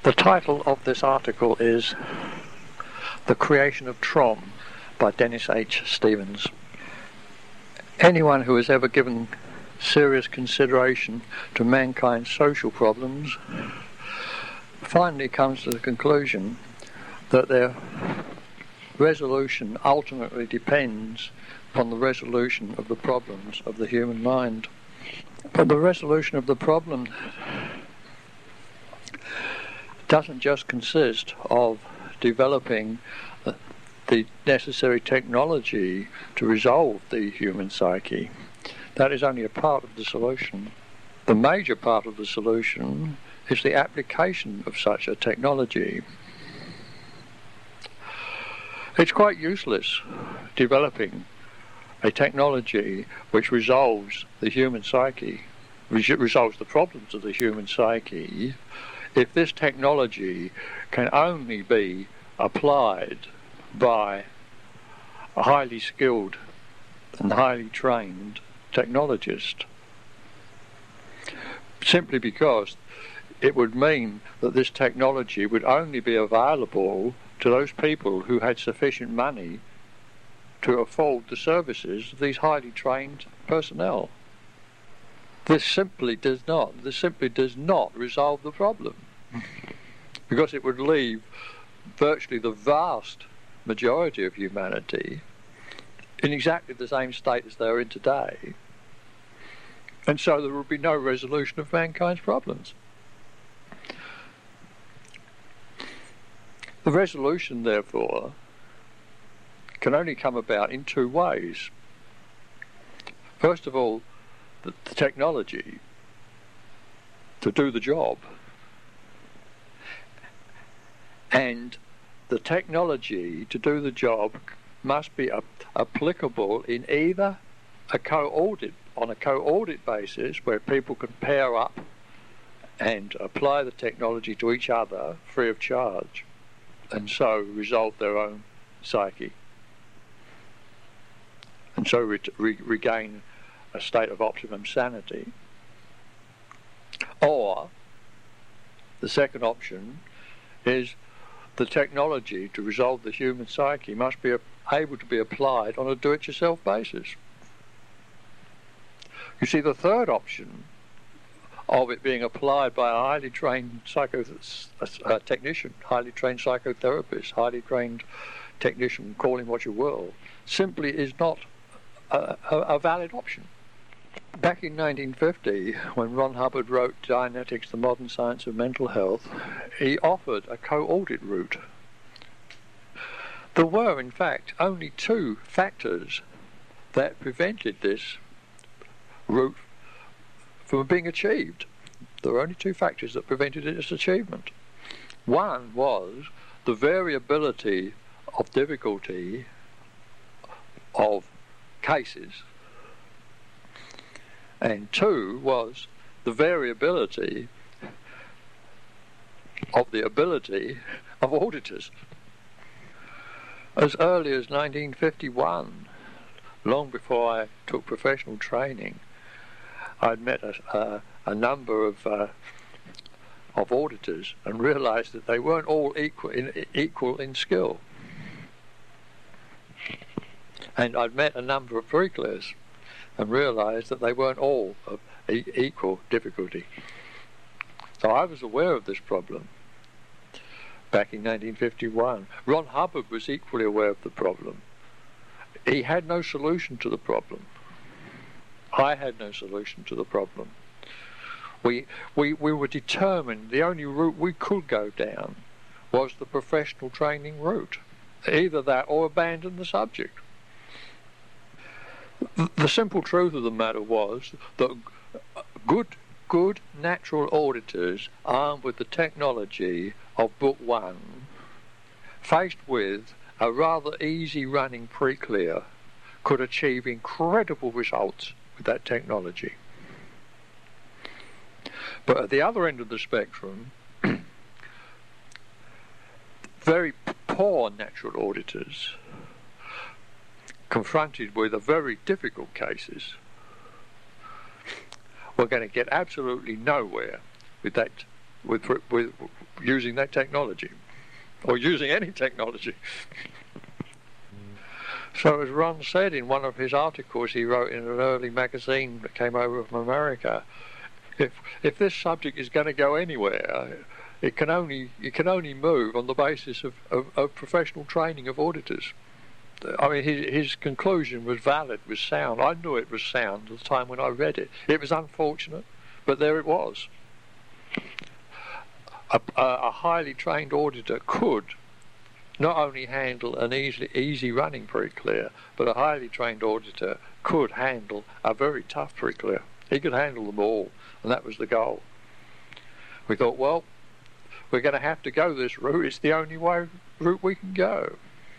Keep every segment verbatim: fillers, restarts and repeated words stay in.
The title of this article is The Creation of Trom by Dennis H. Stevens. Anyone who has ever given serious consideration to mankind's social problems finally comes to the conclusion that their resolution ultimately depends upon the resolution of the problems of the human mind. But the resolution of the problem doesn't just consist of developing the, the necessary technology to resolve the human psyche. That is only a part of the solution. The major part of the solution is the application of such a technology. It's quite useless developing a technology which resolves the human psyche, res- resolves the problems of the human psyche, if this technology can only be applied by a highly skilled and highly trained technologist. Simply because it would mean that this technology would only be available to those people who had sufficient money to afford the services of these highly trained personnel. This simply does not, this simply does not resolve the problem, because it would leave virtually the vast majority of humanity in exactly the same state as they are in today, and so there would be no resolution of mankind's problems. The resolution, therefore, can only come about in two ways. First of all, the, the technology to do the job, and the technology to do the job must be ap- applicable in either a co-audit, on a co-audit basis where people can pair up and apply the technology to each other free of charge, and so resolve their own psyche, and so re- re- regain a state of optimum sanity. Or the second option is the technology to resolve the human psyche must be able to be applied on a do-it-yourself basis. You see, the third option of it being applied by a highly trained psycho uh, technician, highly trained psychotherapist, highly trained technician, call him what you will, simply is not a, a, a valid option. Back in nineteen fifty, when Ron Hubbard wrote Dianetics, the Modern Science of Mental Health, he offered a co-audit route. There were, in fact, only two factors that prevented this route from being achieved. There were only two factors that prevented its achievement. One was the variability of difficulty of cases, and two was the variability of the ability of auditors. As early as nineteen fifty-one, long before I took professional training, I'd met a, a, a number of uh, of auditors and realised that they weren't all equal in, equal in skill. And I'd met a number of pre-clears and realised that they weren't all of e- equal difficulty. So I was aware of this problem back in nineteen fifty-one. Ron Hubbard was equally aware of the problem. He had no solution to the problem. I had no solution to the problem. We, we, we were determined the only route we could go down was the professional training route. Either that or abandon the subject. The simple truth of the matter was that good, good natural auditors armed with the technology of Book One, faced with a rather easy running pre-clear, could achieve incredible results with that technology. But at the other end of the spectrum, very poor natural auditors, confronted with a very difficult cases, were going to get absolutely nowhere with that with, with using that technology, or using any technology. So as Ron said in one of his articles he wrote in an early magazine that came over from America, if if this subject is going to go anywhere, it can only it can only move on the basis of, of, of professional training of auditors. I mean, his, his conclusion was valid, was sound. I knew it was sound at the time when I read it. It was unfortunate, but there it was. A, a, a highly trained auditor could not only handle an easy, easy running pre-clear, but a highly trained auditor could handle a very tough pre-clear. He could handle them all, and that was the goal. We thought, well, we're going to have to go this route. It's the only way route we can go.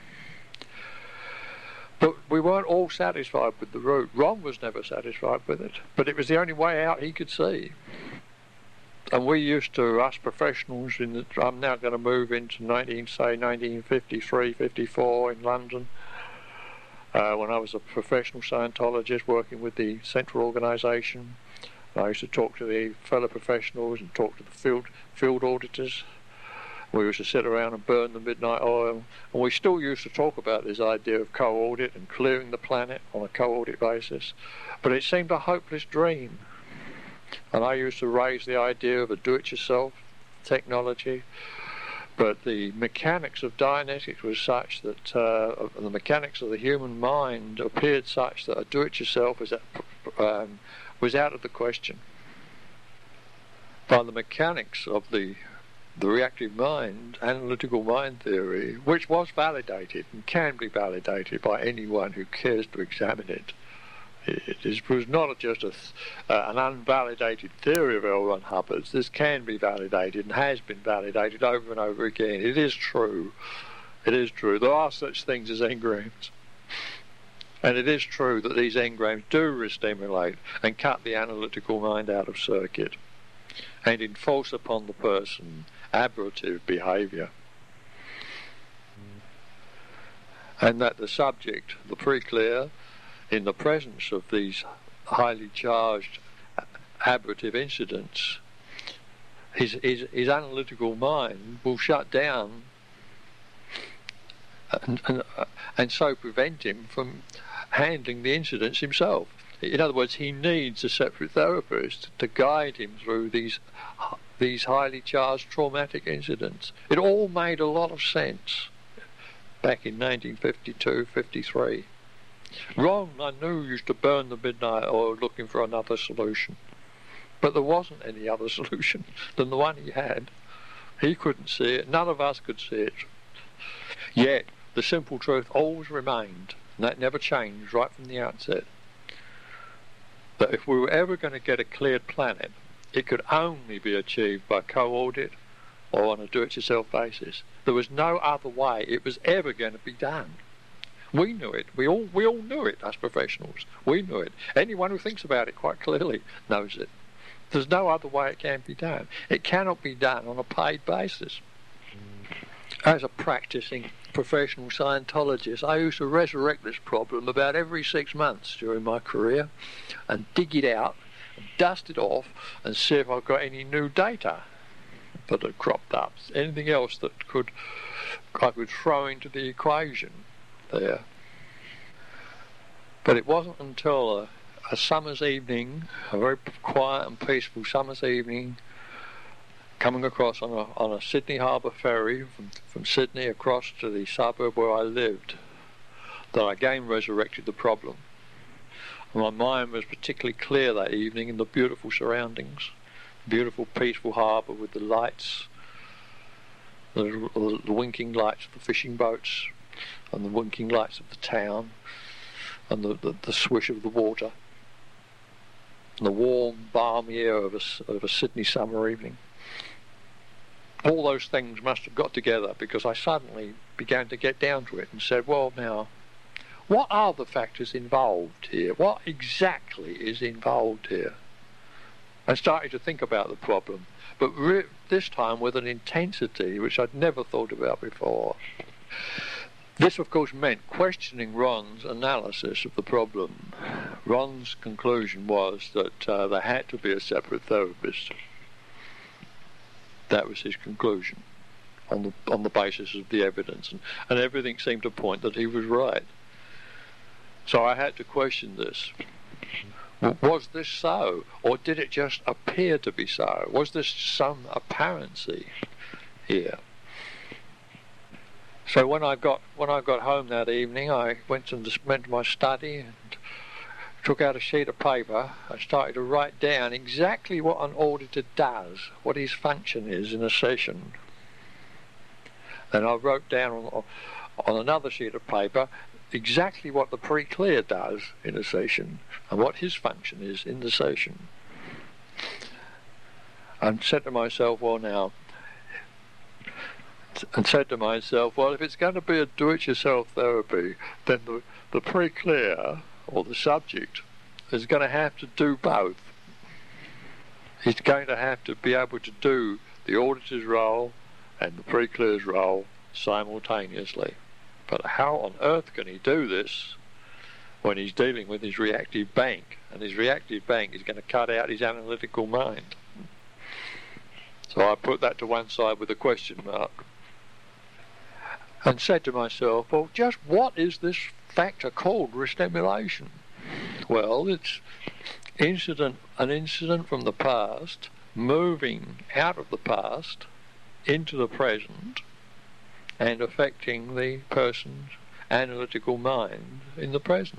But we weren't all satisfied with the route. Ron was never satisfied with it, but it was the only way out he could see. And we used to, us professionals, in the, I'm now going to move into nineteen, say nineteen fifty-three, fifty-four in London, uh, when I was a professional Scientologist working with the central organisation. I used to talk to the fellow professionals and talk to the field field auditors. We used to sit around and burn the midnight oil, and we still used to talk about this idea of co-audit and clearing the planet on a co-audit basis, but it seemed a hopeless dream. And I used to raise the idea of a do-it-yourself technology, but the mechanics of Dianetics was such that uh, the mechanics of the human mind appeared such that a do-it-yourself was, um, was out of the question. By the mechanics of the the reactive mind, analytical mind theory, which was validated and can be validated by anyone who cares to examine it. It is, was not just a, uh, an unvalidated theory of L. Ron Hubbard's. This can be validated and has been validated over and over again. It is true. It is true. There are such things as engrams. And it is true that these engrams do re-stimulate and cut the analytical mind out of circuit and enforce upon the person aberrative behaviour. And that the subject, the pre-clear, in the presence of these highly charged aberrative incidents, his, his, his analytical mind will shut down and, and, and so prevent him from handling the incidents himself. In other words, he needs a separate therapist to guide him through these these highly charged traumatic incidents. It all made a lot of sense back in nineteen fifty-two, fifty-three. Ron, I knew, used to burn the midnight oil looking for another solution. But there wasn't any other solution than the one he had. He couldn't see it. None of us could see it. Yet, the simple truth always remained, and that never changed right from the outset, that if we were ever going to get a cleared planet, it could only be achieved by co-audit or on a do-it-yourself basis. There was no other way it was ever going to be done. We knew it. We all we all knew it, us professionals. We knew it. Anyone who thinks about it quite clearly knows it. There's no other way it can be done. It cannot be done on a paid basis. As a practicing professional Scientologist, I used to resurrect this problem about every six months during my career and dig it out, and dust it off, and see if I've got any new data that had cropped up, anything else that could I could throw into the equation there. But it wasn't until a, a summer's evening, a very quiet and peaceful summer's evening, coming across on a on a Sydney Harbour ferry from, from Sydney across to the suburb where I lived, that I again resurrected the problem. And my mind was particularly clear that evening in the beautiful surroundings, beautiful peaceful harbour with the lights, the, the winking lights of the fishing boats, and the winking lights of the town, and the, the, the swish of the water, and the warm, balmy air of a, of a Sydney summer evening. All those things must have got together, because I suddenly began to get down to it and said, well, now, what are the factors involved here? What exactly is involved here? I started to think about the problem, but re- this time with an intensity which I'd never thought about before. This, of course, meant questioning Ron's analysis of the problem. Ron's conclusion was that uh, there had to be a separate therapist. That was his conclusion on the on the basis of the evidence, and, and everything seemed to point that he was right. So I had to question this. Was this so, or did it just appear to be so? Was there some apparency here? So when I got when I got home that evening, I went and went to my study and took out a sheet of paper. I started to write down exactly what an auditor does, what his function is in a session. Then I wrote down on, on another sheet of paper exactly what the pre-clear does in a session and what his function is in the session. And said to myself, well now, and said to myself, well, if it's going to be a do-it-yourself therapy, then the, the pre-clear, or the subject, is going to have to do both. He's going to have to be able to do the auditor's role and the pre-clear's role simultaneously. But how on earth can he do this when he's dealing with his reactive bank, and his reactive bank is going to cut out his analytical mind? So I put that to one side with a question mark and said to myself, well, just what is this factor called restimulation? Well, it's incident, an incident from the past moving out of the past into the present and affecting the person's analytical mind in the present,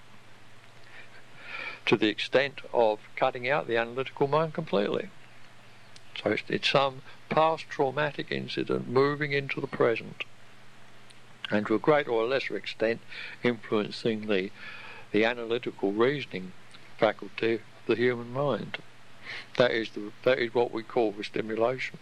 to the extent of cutting out the analytical mind completely. So it's, it's some past traumatic incident moving into the present, and to a greater or lesser extent influencing the the analytical reasoning faculty of the human mind. That is the that is what we call restimulation.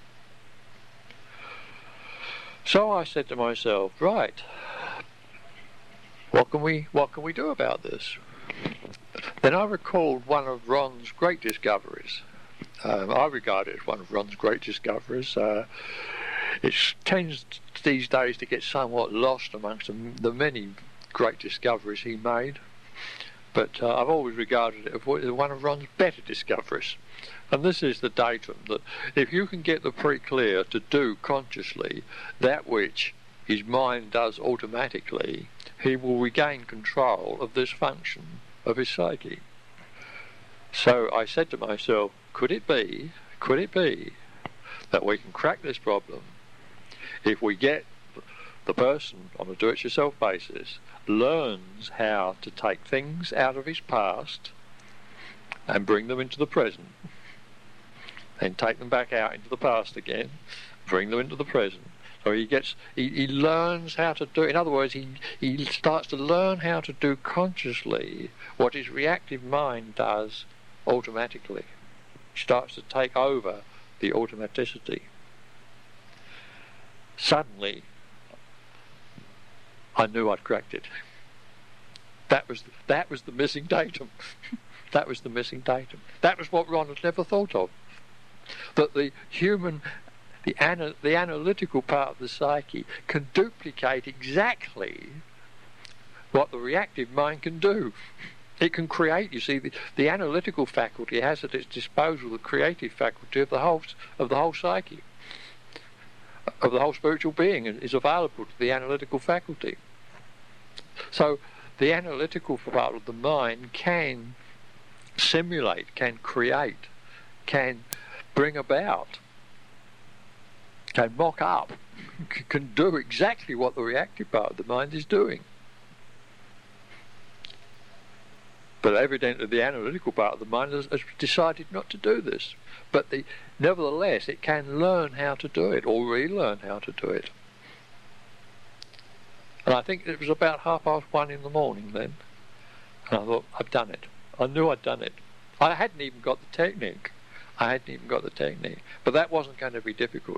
So I said to myself, right, what can we what can we do about this? Then I recalled one of Ron's great discoveries. Um, I regard it as one of Ron's great discoveries. Uh, it tends these days to get somewhat lost amongst the, the many great discoveries he made, but uh, I've always regarded it as one of Ron's better discoveries. And this is the datum that if you can get the pre-clear to do consciously that which his mind does automatically, he will regain control of this function of his psyche. So I said to myself, could it be, could it be that we can crack this problem if we get the person on a do-it-yourself basis learns how to take things out of his past and bring them into the present, then take them back out into the past again, bring them into the present. So he gets, he, he learns how to do, in other words, he, he starts to learn how to do consciously what his reactive mind does automatically. He starts to take over the automaticity. Suddenly, I knew I'd cracked it. That was the, that was the missing datum. That was the missing datum. That was what Ron had never thought of. That the human, the, ana, the analytical part of the psyche can duplicate exactly what the reactive mind can do. It can create, you see, the, the analytical faculty has at its disposal the creative faculty of the whole of the whole psyche, of the whole spiritual being, and is available to the analytical faculty. So the analytical part of the mind can simulate, can create, can bring about, can mock up, can do exactly what the reactive part of the mind is doing. But evidently the analytical part of the mind has, has decided not to do this. But the, nevertheless, it can learn how to do it, or relearn how to do it. And I think it was about half past one in the morning then. And I thought, I've done it. I knew I'd done it. I hadn't even got the technique. I hadn't even got the technique. But that wasn't going to be difficult.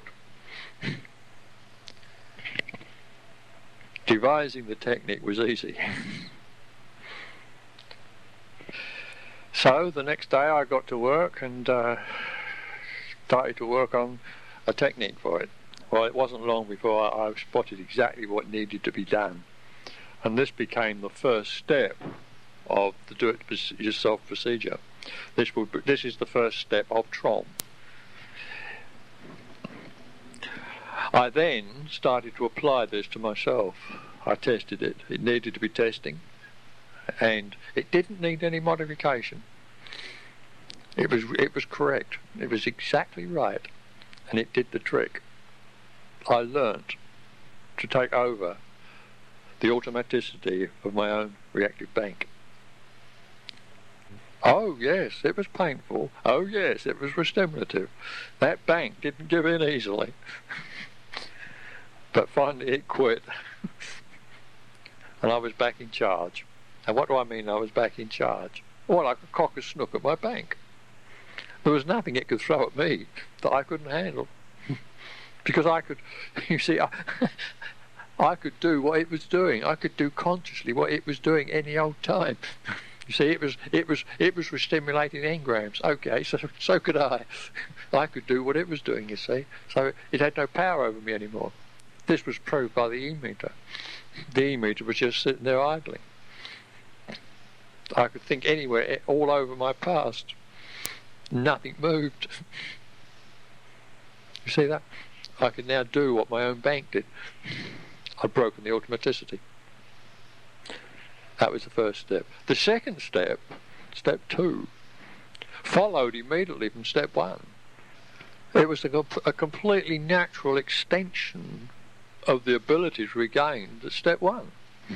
Devising the technique was easy. So the next day I got to work and uh, started to work on a technique for it. Well, it wasn't long before I, I spotted exactly what needed to be done. And this became the first step of the do-it-yourself procedure. This, will be, this is the first step of T R O M. I then started to apply this to myself. I tested it. It needed to be testing, and it didn't need any modification. It was it was correct. It was exactly right, and it did the trick. I learnt to take over the automaticity of my own reactive bank. Oh yes, it was painful. Oh yes, it was restimulative. That bank didn't give in easily. But finally it quit. And I was back in charge. And what do I mean I was back in charge? Well, I could cock a snook at my bank. There was nothing it could throw at me that I couldn't handle. Because I could, you see, I, I could do what it was doing. I could do consciously what it was doing any old time. You see, it was it was it was restimulating engrams. Okay, so so could I. I could do what it was doing. You see, so it had no power over me anymore. This was proved by the e-meter. The e-meter was just sitting there idling. I could think anywhere, all over my past. Nothing moved. You see that? I could now do what my own bank did. I'd broken the automaticity. That was the first step. The second step, step two, followed immediately from step one. It was a, a completely natural extension of the abilities regained at step one.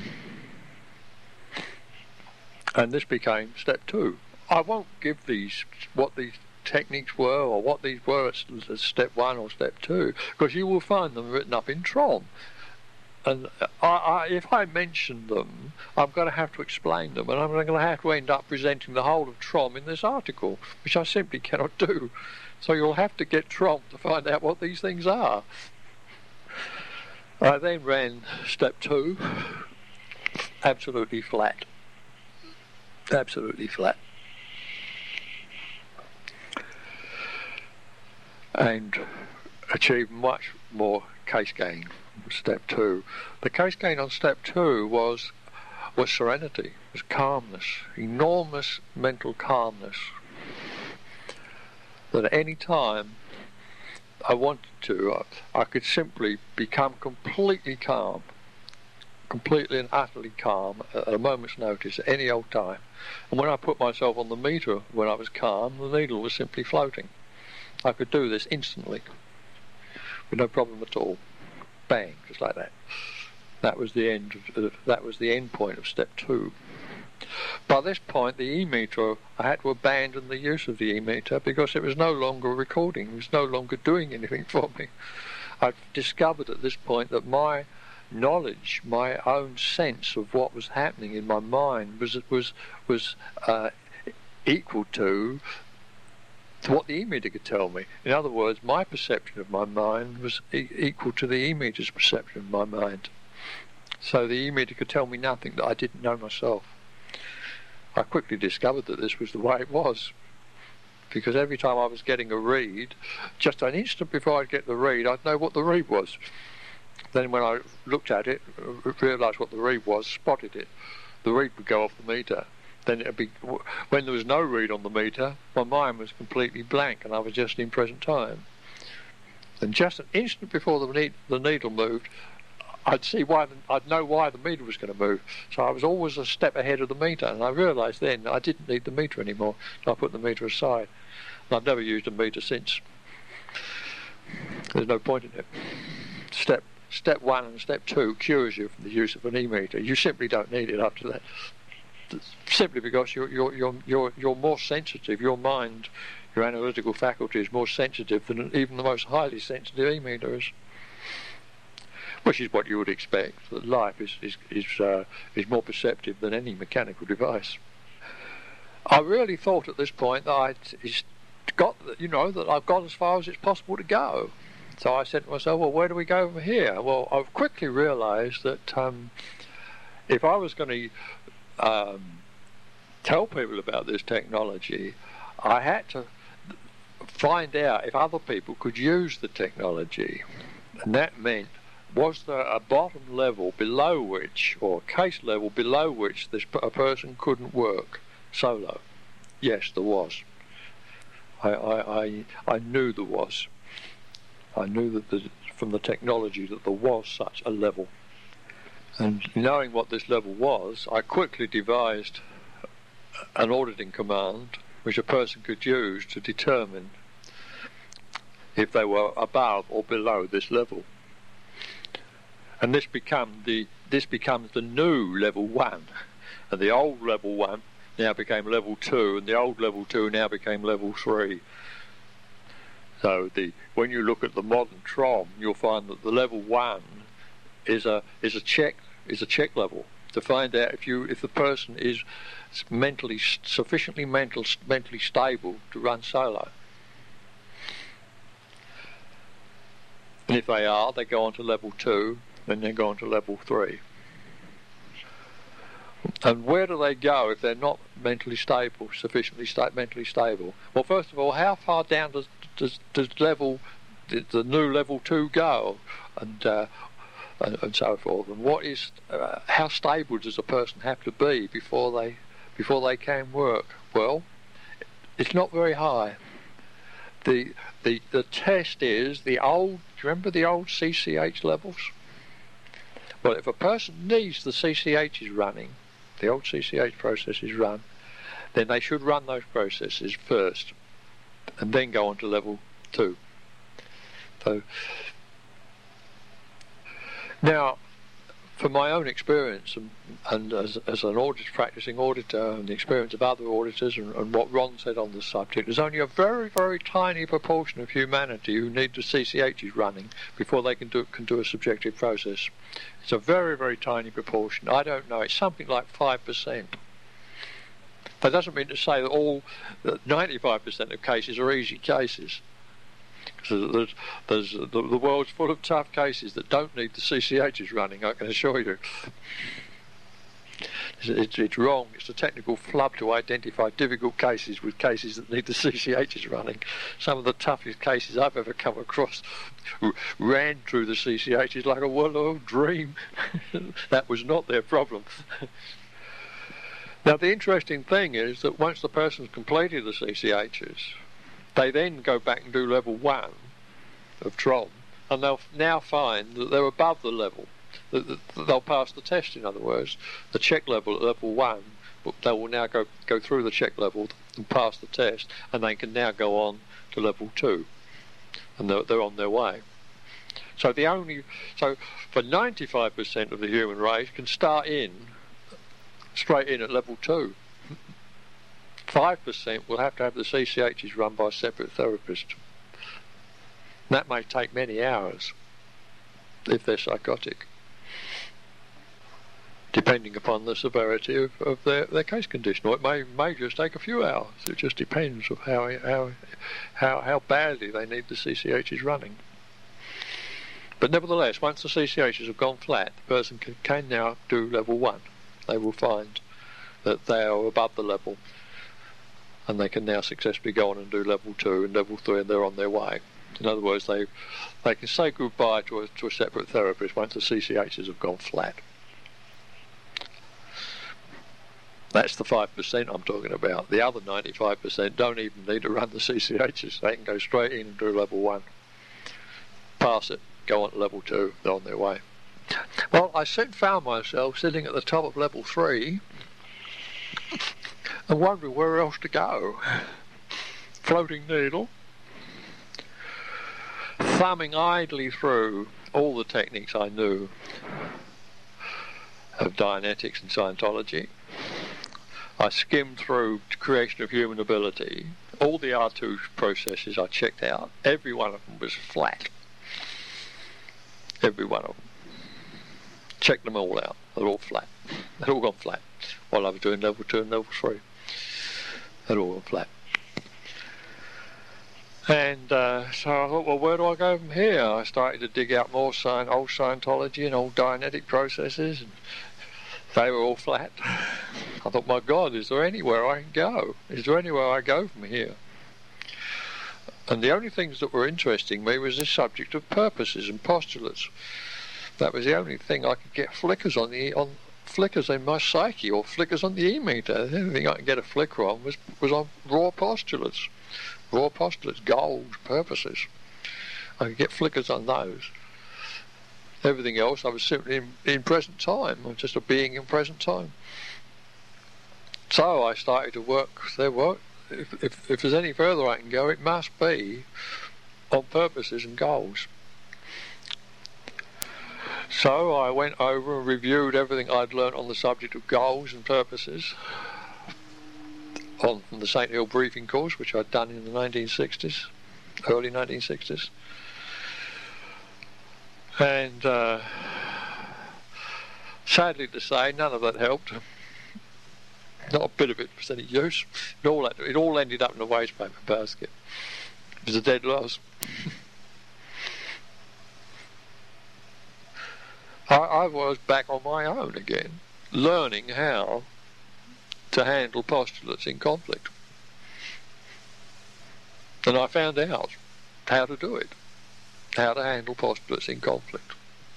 And this became step two. I won't give these, what these techniques were or what these were at step one or step two, because you will find them written up in Trom. And I, I, if I mention them, I'm going to have to explain them, and I'm going to have to end up presenting the whole of Trom in this article, which I simply cannot do. So you'll have to get Trom to find out what these things are. I then ran step two, absolutely flat. Absolutely flat. And achieved much more case gain. Step two. The case gain on step two was was serenity, was calmness, enormous mental calmness. That at any time I wanted to, I, I could simply become completely calm, completely and utterly calm at a moment's notice at any old time. And when I put myself on the meter when I was calm, the needle was simply floating. I could do this instantly, with no problem at all. Bang, just like that. That was the end. Of, that was the end point of step two. By this point, the e-meter, I had to abandon the use of the e-meter because it was no longer recording. It was no longer doing anything for me. I discovered at this point that my knowledge, my own sense of what was happening in my mind, was was was uh, equal to. to what the e-meter could tell me. In other words, my perception of my mind was e- equal to the e-meter's perception of my mind. So the e-meter could tell me nothing that I didn't know myself. I quickly discovered that this was the way it was, because every time I was getting a read, just an instant before I'd get the read, I'd know what the read was. Then when I looked at it, realised what the read was, spotted it, the read would go off the meter. Then it'd be, when there was no read on the meter, my mind was completely blank and I was just in present time. And just an instant before the, ne- the needle moved, I'd see why, the, I'd know why the meter was going to move. So I was always a step ahead of the meter, and I realised then I didn't need the meter anymore. So I put the meter aside. And I've never used a meter since. There's no point in it. Step step one and step two cures you from the use of an e-meter. You simply don't need it after that. Simply because you're you're you're you're you're more sensitive. Your mind, your analytical faculty is more sensitive than even the most highly sensitive e-meter is. Which is what you would expect. That life is is is uh, is more perceptive than any mechanical device. I really thought at this point that I'd got, you know, that I've got as far as it's possible to go. So I said to myself, well, where do we go from here? Well, I've quickly realised that um, if I was going to Um, tell people about this technology, I had to find out if other people could use the technology. And that meant, was there a bottom level below which, or a case level below which this a person couldn't work solo? Yes, there was. I, I, I, I knew there was. I knew that the from the technology that there was such a level. And knowing what this level was, I quickly devised an auditing command which a person could use to determine if they were above or below this level. And this become the this becomes the new level one, and the old level one now became level two, and the old level two now became level three. So the when you look at the modern Trom, you'll find that the level one is a is a check is a check level to find out if you if the person is mentally sufficiently mental mentally stable to run solo. And if they are, they go on to level two, then they go on to level three. And where do they go if they're not mentally stable, sufficiently sta- mentally stable? Well, first of all, how far down does does, does level the, the new level two go, and, uh, and and so forth? And what is uh, how stable does a person have to be before they before they can work? Well, it's not very high. The the the test is the old. Do you remember the old C C H levels? Well, if a person needs the C C Hs running, the old C C H processes run, then they should run those processes first, and then go on to level two. So now, from my own experience, and, and as, as an audit, practicing auditor, and the experience of other auditors, and, and what Ron said on the subject, there's only a very, very tiny proportion of humanity who need the C C Hs running before they can do can do a subjective process. It's a very, very tiny proportion. I don't know. It's something like five percent. That doesn't mean to say that all that ninety-five percent of cases are easy cases. Because there's, there's the, the world's full of tough cases that don't need the C C Hs running, I can assure you. It's, it's, it's wrong. It's a technical flub to identify difficult cases with cases that need the C C Hs running. Some of the toughest cases I've ever come across r- ran through the C C Hs like a well-oiled dream. That was not their problem. Now, the interesting thing is that once the person's completed the C C Hs, they then go back and do level one of Trom, and they'll now find that they're above the level. They'll pass the test, in other words. The check level at level one, they will now go, go through the check level and pass the test, and they can now go on to level two, and they're, they're on their way. So the only, so for ninety-five percent of the human race can start in, straight in at level two. five percent will have to have the C C Hs run by a separate therapist. That may take many hours if they're psychotic, depending upon the severity of, of their, their case condition. Or it may, may just take a few hours. It just depends of how, how, how, how badly they need the C C Hs running. But nevertheless, once the C C Hs have gone flat, the person can, can now do level one. They will find that they are above the level, and they can now successfully go on and do level two and level three, and they're on their way. In other words, they they can say goodbye to a, to a separate therapist once the C C Hs have gone flat. That's the five percent I'm talking about. The other ninety-five percent don't even need to run the C C Hs. They can go straight in and do level one. Pass it, go on to level two, they're on their way. Well, I soon found myself sitting at the top of level three and wondering where else to go. Floating needle. Thumbing idly through all the techniques I knew of Dianetics and Scientology. I skimmed through Creation of Human Ability. All the R two processes I checked out. Every one of them was flat. Every one of them. Checked them all out. They're all flat. They'd all gone flat while I was doing level two and level three. They'd all gone flat. And uh, so I thought, well, where do I go from here? I started to dig out more sci- old Scientology and old Dianetic processes, and they were all flat. I thought, my God, is there anywhere I can go? Is there anywhere I go from here? And the only things that were interesting me was this subject of purposes and postulates. That was the only thing I could get flickers on the on flickers in my psyche, or flickers on the e-meter. The only thing I could get a flicker on was was on raw postulates. Raw postulates, goals, purposes. I could get flickers on those. Everything else, I was simply in, in present time. I was just a being in present time. So I started to work. There, what? If, if, if there's any further I can go, it must be on purposes and goals. So I went over and reviewed everything I'd learnt on the subject of goals and purposes on the Saint Hill briefing course, which I'd done in the nineteen sixties, early nineteen sixties. And uh, sadly to say, none of that helped. Not a bit of it was any use. It all, had, it all ended up in a waste paper basket. It was a dead loss. I, I was back on my own again, learning how to handle postulates in conflict. And I found out how to do it, how to handle postulates in conflict.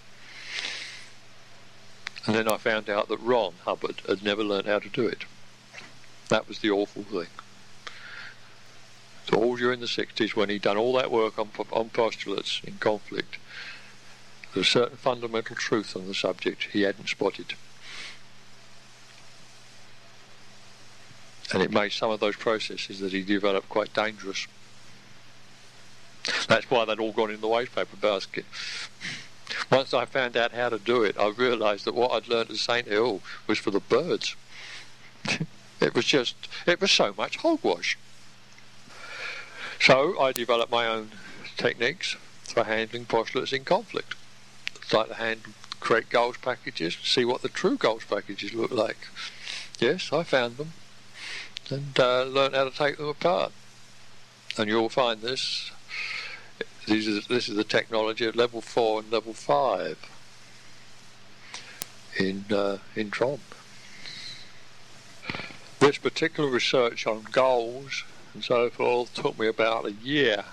And then I found out that Ron Hubbard had never learned how to do it. That was the awful thing. So all during the sixties, when he'd done all that work on, on postulates in conflict, there was a certain fundamental truth on the subject he hadn't spotted. And it made some of those processes that he developed quite dangerous. That's why they'd all gone in the waste paper basket. Once I found out how to do it, I realised that what I'd learned at Saint Hill was for the birds. It was just, it was so much hogwash. So I developed my own techniques for handling postulates in conflict. Like to handle, create goals packages, see what the true goals packages look like. Yes, I found them and uh, learned how to take them apart. And you'll find this. This is, this is the technology at level four and level five in uh, in Tromp. This particular research on goals and so forth took me about a year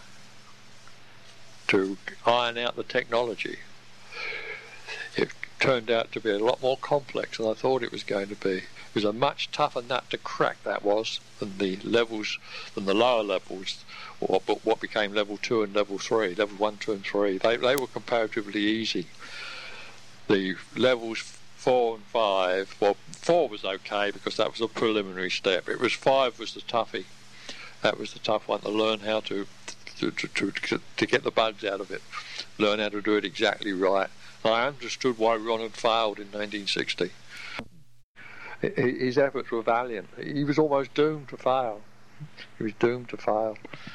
to iron out the technology. It turned out to be a lot more complex than I thought it was going to be. It was a much tougher nut to crack, that was, than the levels, than the lower levels, or what became level two and level three, level one, two, and three. They they were comparatively easy. The levels four and five, well, four was okay because that was a preliminary step. It was five was the toughie. That was the tough one, to learn how to to to to, to get the bugs out of it, learn how to do it exactly right. I understood why Ron had failed in nineteen sixty. His efforts were valiant. He was almost doomed to fail. He was doomed to fail.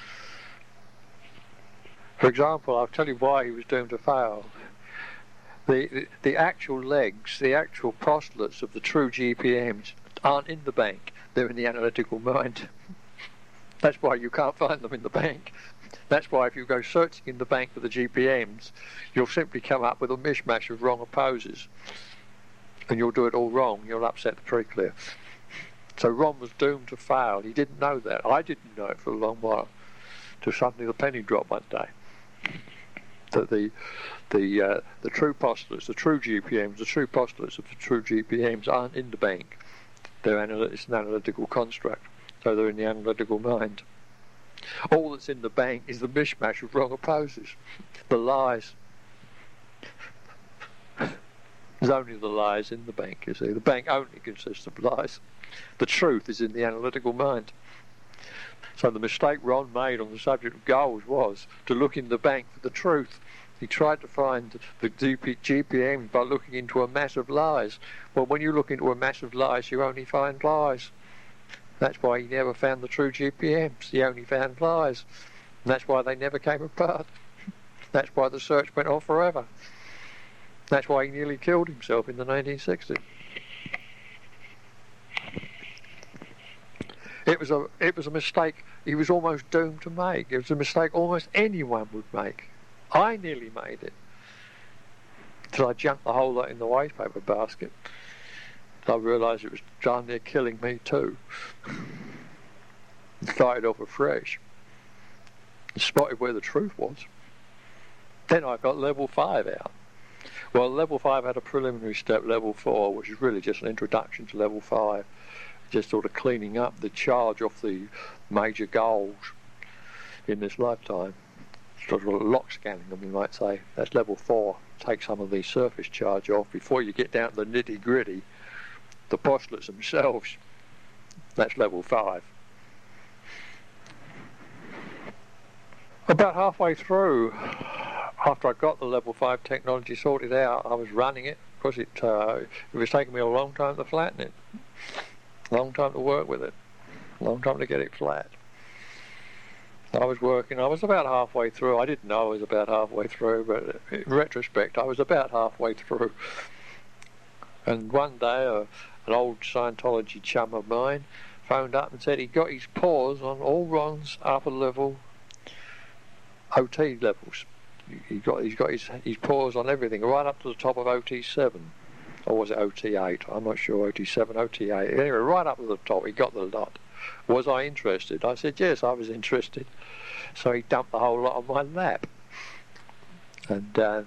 For example, I'll tell you why he was doomed to fail. The, the, the actual legs, the actual postulates of the true G P Ms aren't in the bank. They're in the analytical mind. That's why you can't find them in the bank. That's why if you go searching in the bank for the G P Ms, you'll simply come up with a mishmash of wrong opposes. And you'll do it all wrong. You'll upset the pre-clear. So Ron was doomed to fail. He didn't know that. I didn't know it for a long while. Till suddenly the penny dropped one day. That the the uh, the true postulates, the true G P Ms, the true postulates of the true G P Ms aren't in the bank. They're anal- it's an analytical construct. So they're in the analytical mind. All that's in the bank is the mishmash of wrong opposes. The lies. There's only the lies in the bank, you see. The bank only consists of lies. The truth is in the analytical mind. So the mistake Ron made on the subject of goals was to look in the bank for the truth. He tried to find the G P M by looking into a mass of lies. Well, when you look into a mass of lies, you only find lies. That's why he never found the true G P Ms. He only found lies. And that's why they never came apart. That's why the search went on forever. That's why he nearly killed himself in the nineteen sixties. It was a it was a mistake he was almost doomed to make. It was a mistake almost anyone would make. I nearly made it. Till I jumped the whole lot in the waste paper basket. I realised it was darn near killing me too. Started off afresh. Spotted where the truth was. Then I got level five out. Well, level five had a preliminary step, level four, which is really just an introduction to level five. Just sort of cleaning up the charge off the major goals in this lifetime. Sort of lock scanning them, you might say. That's level four. take some of the surface charge off before you get down to the nitty gritty. The postulates themselves, that's level five. About halfway through, after I got the level five technology sorted out, I was running it because it, uh, it was taking me a long time to flatten it, long time to work with it, long time to get it flat. I was working, I was about halfway through. I didn't know I was about halfway through, but in retrospect, I was about halfway through. And one day, uh, an old Scientology chum of mine phoned up and said he got his paws on all Ron's upper level O T levels. He got, he's got his, his paws on everything, right up to the top of O T seven. Or was it O T eight? I'm not sure, O T seven, O T eight. Anyway, right up to the top, he got the lot. Was I interested? I said, yes, I was interested. So he dumped the whole lot on my lap. And uh,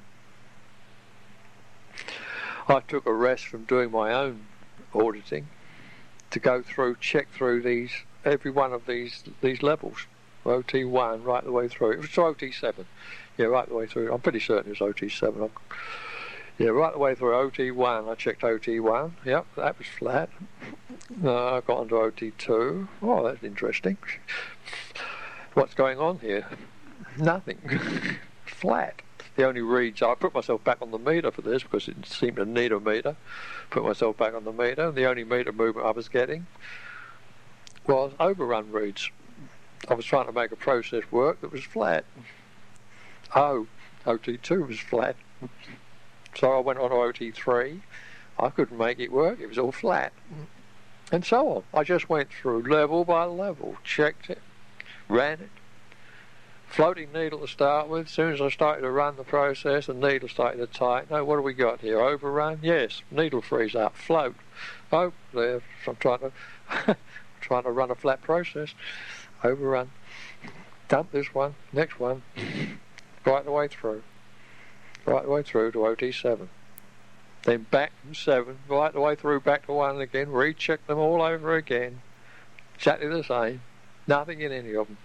I took a rest from doing my own auditing to go through, check through these, every one of these these levels. O T one right the way through. It was O T seven. Yeah, right the way through. I'm pretty certain it was O T seven. I'm, yeah, right the way through O T one. I checked O T one. Yep, that was flat. Uh, I got onto O T two. Oh, that's interesting. What's going on here? Nothing. Flat. The only reads, I put myself back on the meter for this because it seemed to need a meter. Put myself back on the meter. The only meter movement I was getting was overrun reads. I was trying to make a process work that was flat. Oh, O T two was flat. So I went on to O T three. I couldn't make it work. It was all flat. And so on. I just went through level by level, checked it, ran it. Floating needle to start with. As soon as I started to run the process, the needle started to tighten. Oh, what have we got here? Overrun? Yes. Needle frees up. Float. Oh, there. I'm trying to trying to run a flat process. Overrun. Dump this one. Next one. Right the way through. Right the way through to O T seven. Then back from seven. Right the way through back to one again. Recheck them all over again. Exactly the same. Nothing in any of them.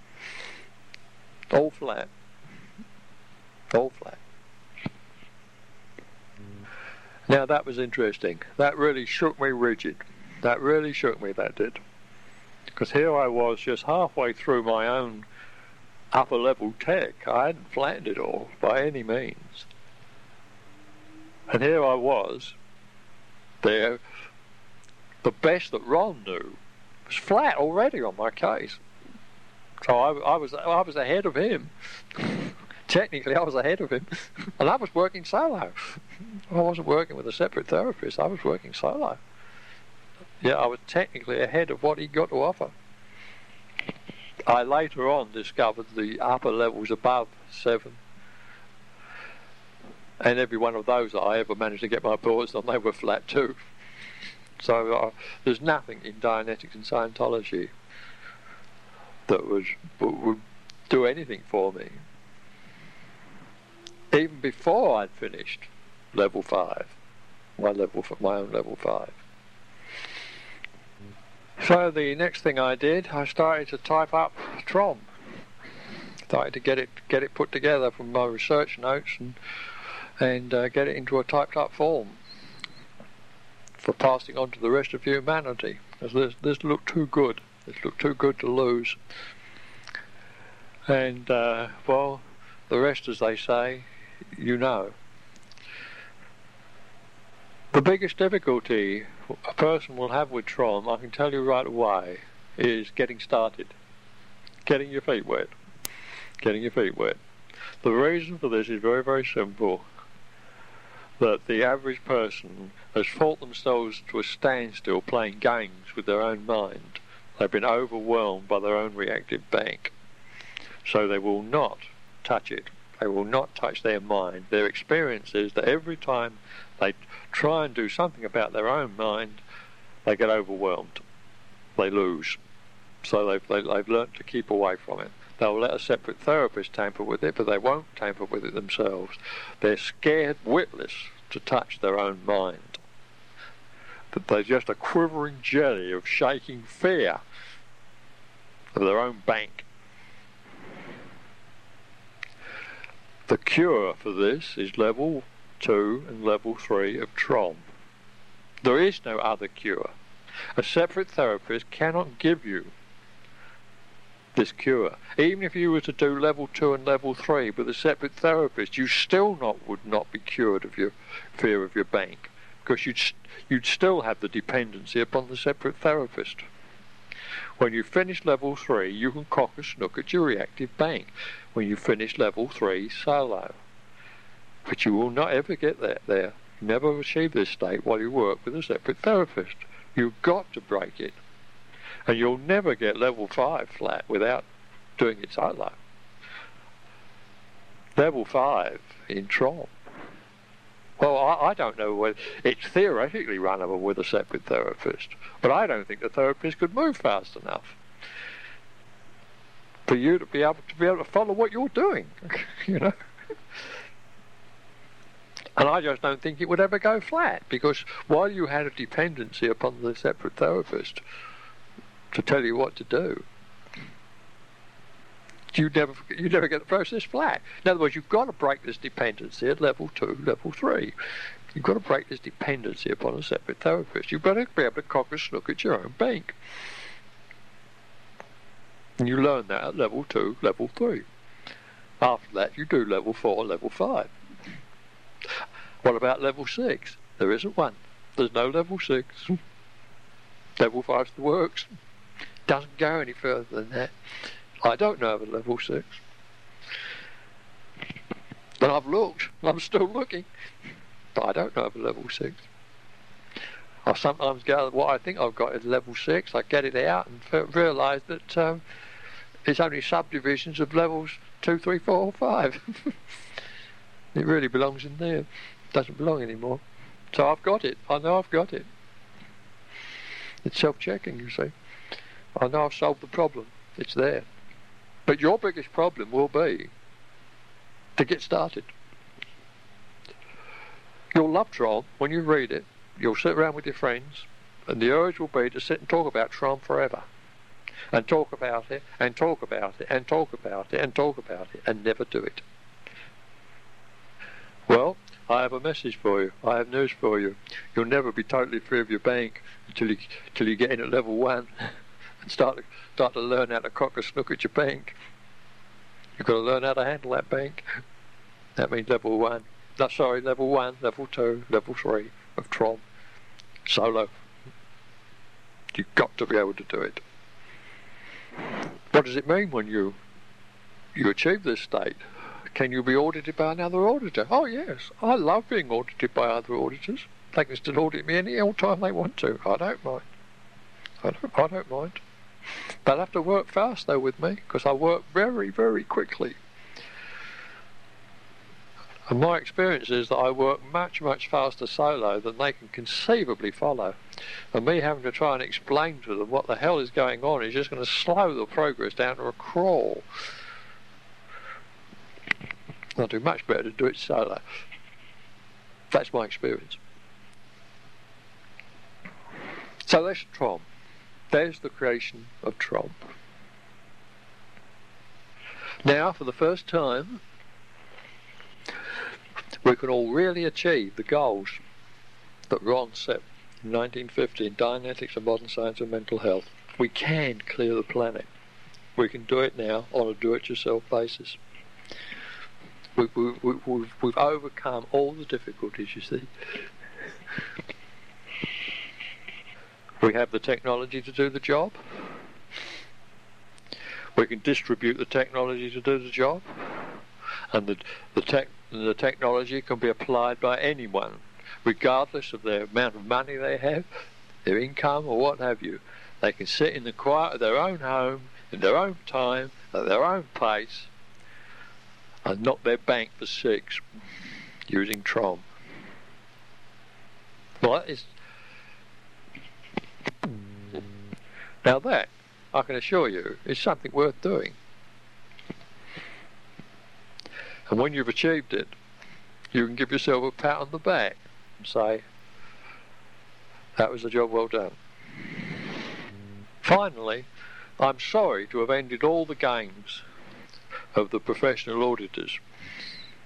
All flat. All flat. Now that was interesting. That really shook me rigid. That really shook me, that did. Because here I was just halfway through my own upper level tech. I hadn't flattened it all by any means. And here I was, there, the best that Ron knew was flat already on my case. So I, I was I was ahead of him. Technically, I was ahead of him, and I was working solo. I wasn't working with a separate therapist. I was working solo. Yeah, I was technically ahead of what he got to offer. I later on discovered the upper levels above seven, and every one of those that I ever managed to get my paws on, they were flat too. So uh, there's nothing in Dianetics and Scientology that would, would do anything for me. Even before I'd finished level five, my level, my own level five. So the next thing I did, I started to type up Trom. Started to get it get it put together from my research notes and and uh, get it into a typed up form for passing on to the rest of humanity. This this looked too good. This looked too good to lose. And, uh, well, the rest, as they say, you know. The biggest difficulty a person will have with Trom, I can tell you right away, is getting started. Getting your feet wet. Getting your feet wet. The reason for this is very, very simple. That the average person has fought themselves to a standstill playing games with their own mind. They've been overwhelmed by their own reactive bank. So they will not touch it. They will not touch their mind. Their experience is that every time they try and do something about their own mind, they get overwhelmed. They lose. So they've, they, they've learnt to keep away from it. They'll let a separate therapist tamper with it, but they won't tamper with it themselves. They're scared witless to touch their own mind. That they're just a quivering jelly of shaking fear of their own bank. The cure for this is level two and level three of TROM. There is no other cure. A separate therapist cannot give you this cure. Even if you were to do level two and level three with a separate therapist, you still not would not be cured of your fear of your bank, because you'd you'd still have the dependency upon the separate therapist. When you finish level three, you can cock a snook at your reactive bank. When you finish level three solo, but you will not ever get that there. You never achieve this state while you work with a separate therapist. You've got to break it. And you'll never get level five flat without doing it solo. Level five in TROM. Well, I, I don't know whether it's theoretically runnable with a separate therapist, but I don't think the therapist could move fast enough for you to be able to be able to follow what you're doing, you know. And I just don't think it would ever go flat, because while you had a dependency upon the separate therapist to tell you what to do, you never you never get the process flat. In other words, you've got to break this dependency at level two, level three. You've got to break this dependency upon a separate therapist. You've got to be able to cock a snook at your own bank. And you learn that at level two, level three. After that, you do level four, level five. What about level six? There isn't one. There's no level six. Level five's the works. Doesn't go any further than that. I don't know of a level six. But I've looked. I'm still looking. But I don't know of a level six. I sometimes go, what I think I've got is level six. I get it out and realise that um, it's only subdivisions of levels two, three, four, five. It really belongs in there. It doesn't belong anymore. So I've got it. I know I've got it. It's self-checking, you see. I know I've solved the problem. It's there. But your biggest problem will be to get started. You'll love TROM when you read it. You'll sit around with your friends, and the urge will be to sit and talk about TROM forever. And talk about it, and talk about it, and talk about it, and talk about it, and never do it. Well, I have a message for you. I have news for you. You'll never be totally free of your bank until you, until you get in at level one and start to, start to learn how to cock a snook at your bank. You've got to learn how to handle that bank. That means level one. No, sorry, level one, level two, level three of TROM. Solo. You've got to be able to do it. What does it mean when you you achieve this state? Can you be audited by another auditor? Oh yes, I love being audited by other auditors. They can still audit me any old time they want to. I don't mind. I don't, I don't mind. They'll have to work fast though with me, because I work very, very quickly. And my experience is that I work much, much faster solo than they can conceivably follow. And me having to try and explain to them what the hell is going on is just going to slow the progress down to a crawl. I'll do much better to do it solo. That's my experience. So that's TROM. There's the creation of TROM. Now, for the first time, we can all really achieve the goals that Ron set in nineteen fifty in Dianetics and Modern Science of Mental Health. We can clear the planet. We can do it now on a do-it-yourself basis. We, we, we, we've, we've overcome all the difficulties, you see. We have the technology to do the job. We can distribute the technology to do the job. And the, the, tech, the technology can be applied by anyone, regardless of their amount of money they have, their income, or what have you. They can sit in the quiet of their own home, in their own time, at their own pace, and knock their bank for six using TROM. Well, that is... Now that, I can assure you, is something worth doing. And when you've achieved it, you can give yourself a pat on the back and say, that was a job well done. Finally, I'm sorry to have ended all the games of the professional auditors.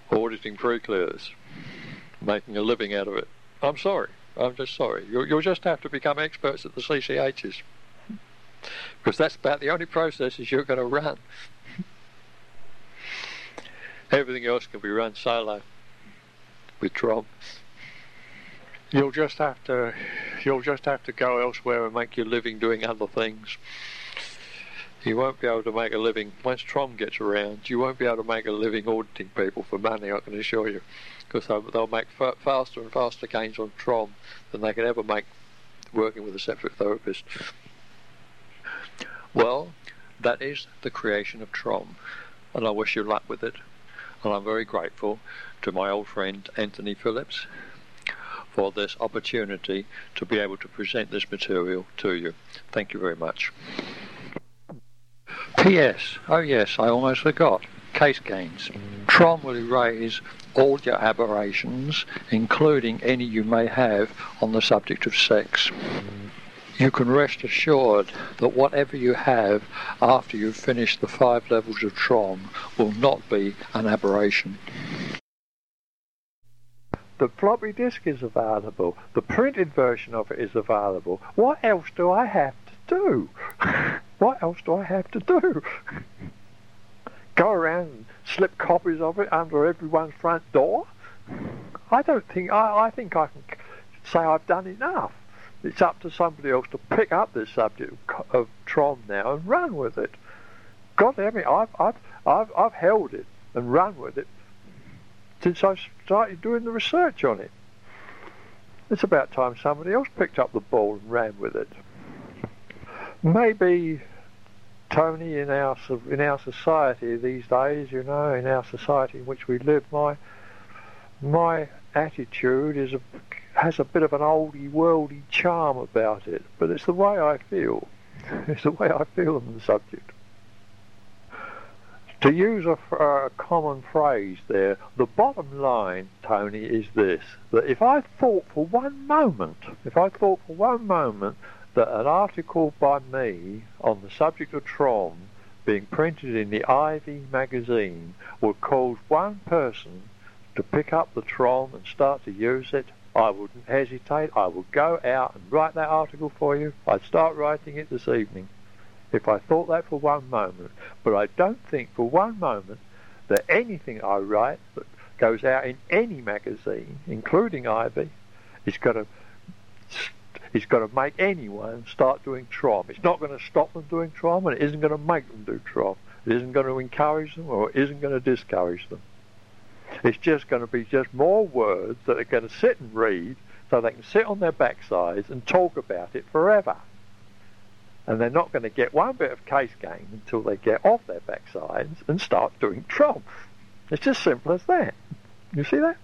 auditing pre-clears, making a living out of it. I'm sorry. I'm just sorry. You'll, you'll just have to become experts at the C C Hs, because that's about the only processes you're going to run. Everything else can be run solo with Trom. You'll just have to, you'll just have to go elsewhere and make your living doing other things. You won't be able to make a living once Trom gets around. You won't be able to make a living auditing people for money, I can assure you, because they'll, they'll make fa- faster and faster gains on Trom than they can ever make working with a separate therapist. Well, that is the creation of Trom, and I wish you luck with it. And I'm very grateful to my old friend Anthony Phillips for this opportunity to be able to present this material to you. Thank you very much. P S. Oh yes, I almost forgot. Case gains. Trom will erase all your aberrations, including any you may have on the subject of sex. You can rest assured that whatever you have after you've finished the five levels of Trom will not be an aberration. The floppy disk is available. The printed version of it is available. What else do I have to do? What else do I have to do? Go around and slip copies of it under everyone's front door? I don't think, I, I think I can say I've done enough. It's up to somebody else to pick up this subject of, of Trom now and run with it. God damn it, I've, I've, I've, I've held it and run with it since I started doing the research on it. It's about time somebody else picked up the ball and ran with it. Maybe, Tony, in our in our society these days, you know, in our society in which we live, my my attitude is a, has a bit of an oldie worldy charm about it, but it's the way I feel. It's the way I feel on the subject. To use a, a common phrase there, the bottom line, Tony, is this: that if I thought for one moment, if I thought for one moment that an article by me on the subject of Trom being printed in the Ivy magazine would cause one person to pick up the Trom and start to use it, I wouldn't hesitate. I would go out and write that article for you. I'd start writing it this evening, if I thought that for one moment. But I don't think for one moment that anything I write that goes out in any magazine, including Ivy, is going to is going to make anyone start doing Trom. It's not going to stop them doing Trom, and it isn't going to make them do Trom. It isn't going to encourage them, or it isn't going to discourage them. It's just going to be just more words that are going to sit and read, so they can sit on their backsides and talk about it forever. And they're not going to get one bit of case gain until they get off their backsides and start doing Trom. It's just simple as that. You see that?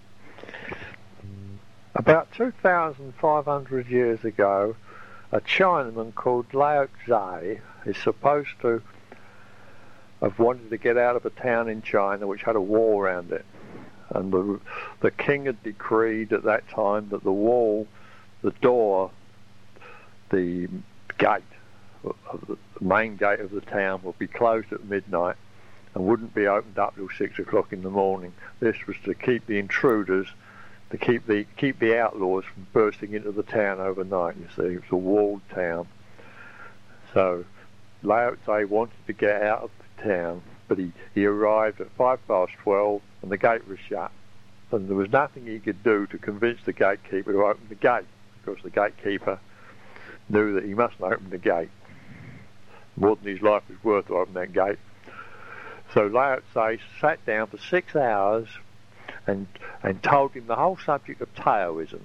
About two thousand five hundred years ago, a Chinaman called Lao Tzu is supposed to have wanted to get out of a town in China which had a wall around it. And the, the king had decreed at that time that the wall, the door, the gate, the main gate of the town would be closed at midnight and wouldn't be opened up till six o'clock in the morning. This was to keep the intruders, to keep the keep the outlaws from bursting into the town overnight. You see, it was a walled town. So Lao Tzu wanted to get out of the town, but he, he arrived at five past twelve and the gate was shut. And there was nothing he could do to convince the gatekeeper to open the gate, because the gatekeeper knew that he mustn't open the gate. More than his life was worth to open that gate. So Lao Tzu sat down for six hours and and told him the whole subject of Taoism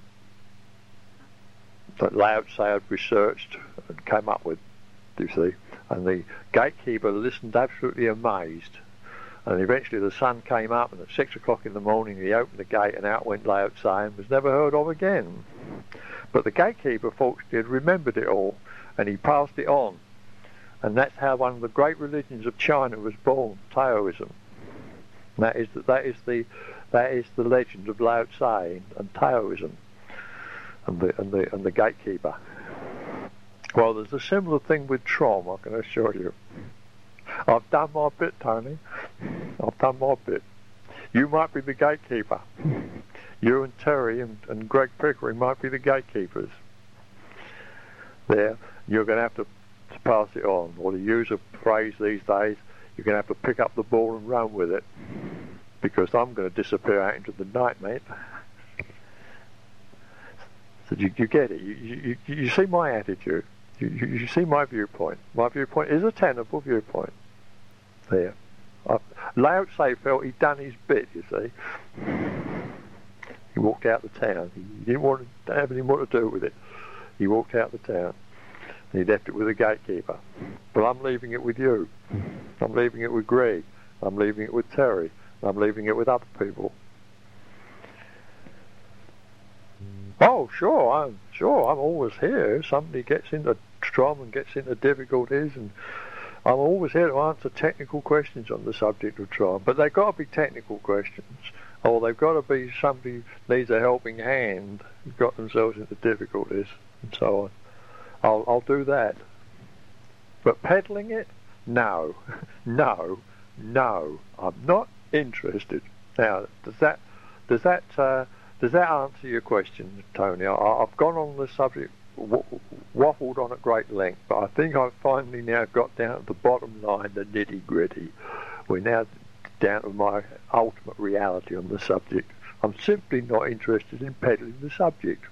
that Lao Tzu had researched and came up with, you see. And the gatekeeper listened absolutely amazed. And eventually the sun came up, and at six o'clock in the morning he opened the gate, and out went Lao Tzu and was never heard of again. But the gatekeeper, fortunately, had remembered it all, and he passed it on. And that's how one of the great religions of China was born, Taoism. And that is the, that is the that is the legend of Lao Tzu and Taoism and the and the and the gatekeeper. Well, there's a similar thing with Trom, I can assure you. I've done my bit, Tony. I've done my bit. You might be the gatekeeper. You and Terry and, and Greg Pickering might be the gatekeepers. There, you're going to have to, to pass it on, or to use a phrase these days, you're going to have to pick up the ball and run with it, because I'm going to disappear out into the night, mate. So you, you get it. You, you, you see my attitude. You, you, you see my viewpoint. My viewpoint is a tenable viewpoint. There. I, Lao Tse felt he'd done his bit, you see. He walked out the town. He didn't want to have anything more to do with it. He walked out the town. And he left it with the gatekeeper. But I'm leaving it with you. I'm leaving it with Greg. I'm leaving it with Terry. I'm leaving it with other people. Oh, sure, I'm sure. I'm always here. If somebody gets into Trom and gets into difficulties, and I'm always here to answer technical questions on the subject of Trom. But they've got to be technical questions, or they've got to be somebody needs a helping hand, who's got themselves into difficulties, and so on. I'll, I'll do that. But peddling it? No. no. No. I'm not interested. Now, does that, does that, uh, does that answer your question, Tony? I, I've gone on the subject, w waffled on at great length, but I think I've finally now got down to the bottom line, the nitty-gritty. We're now down to my ultimate reality on the subject. I'm simply not interested in peddling the subject.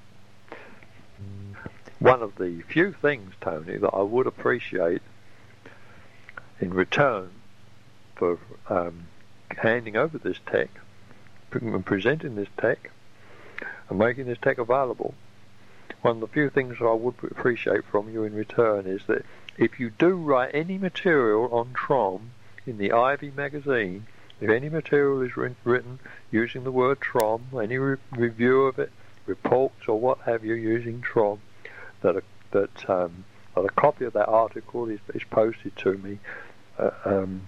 One of the few things, Tony, that I would appreciate in return for um, handing over this tech, and presenting this tech, and making this tech available, one of the few things that I would appreciate from you in return is that if you do write any material on Trom in the Ivy magazine, if any material is written using the word Trom, any re review of it, reports or what have you using Trom, that a, that, um, that a copy of that article is, is posted to me uh, um,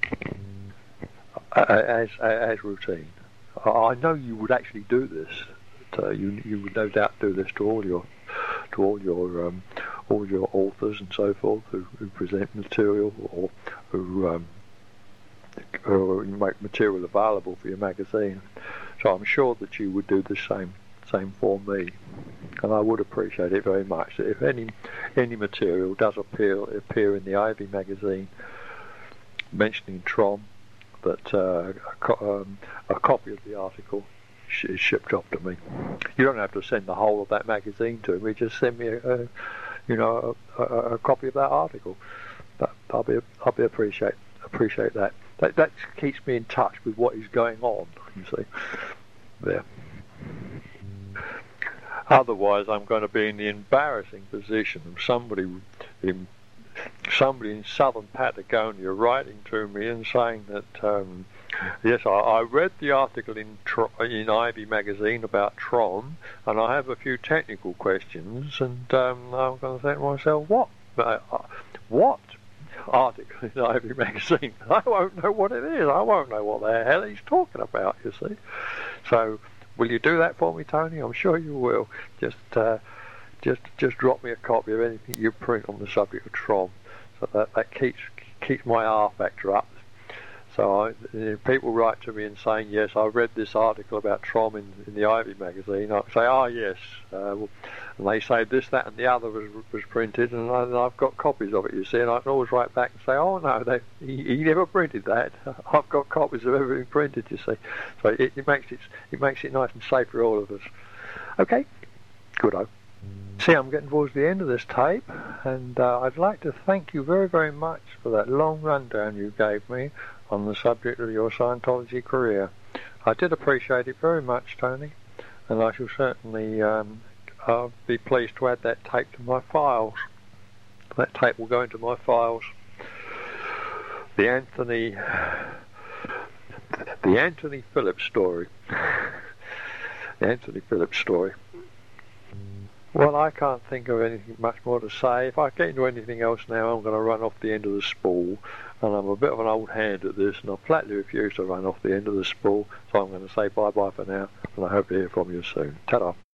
as, as routine. I know you would actually do this. Uh, you you would no doubt do this to all your to all your um, all your authors and so forth who, who present material, or who um, or make material available for your magazine. So I'm sure that you would do the same same for me, and I would appreciate it very much that if any any material does appear appear in the Ivy magazine mentioning Trom, that uh, a, co um, a copy of the article sh is shipped off to me. You don't have to send the whole of that magazine to me. Just send me, a, a, you know, a, a, a copy of that article. But I'll be, I'll be appreciate appreciate that. That that keeps me in touch with what is going on. You see, there. Otherwise, I'm going to be in the embarrassing position of somebody in. somebody in southern Patagonia writing to me and saying that, um, yes, I, I read the article in, Tr in Ivy magazine about Trom, and I have a few technical questions, and um, I'm going to think to myself, what? Uh, what article in Ivy magazine? I won't know what it is. I won't know what the hell he's talking about, you see. So, will you do that for me, Tony? I'm sure you will. Just... Uh, Just, just drop me a copy of anything you print on the subject of Trom, so that that keeps keeps my R factor up. So I, if people write to me and saying, yes, I read this article about Trom in, in the Ivy magazine, I say, oh yes, uh, well, and they say this, that, and the other was was printed, and, I, and I've got copies of it. You see, and I can always write back and say, oh no, they, he, he never printed that. I've got copies of everything printed. You see, so it, it makes it it makes it nice and safe for all of us. Okay, good-o. See, I'm getting towards the end of this tape, and uh, I'd like to thank you very, very much for that long rundown you gave me on the subject of your Scientology career. I did appreciate it very much, Tony, and I shall certainly um, I'll be pleased to add that tape to my files. That tape will go into my files. The Anthony, the Anthony Phillips story. The Anthony Phillips story. Well, I can't think of anything much more to say. If I get into anything else now, I'm going to run off the end of the spool, and I'm a bit of an old hand at this, and I flatly refuse to run off the end of the spool, so I'm going to say bye-bye for now, and I hope to hear from you soon. Ta-da.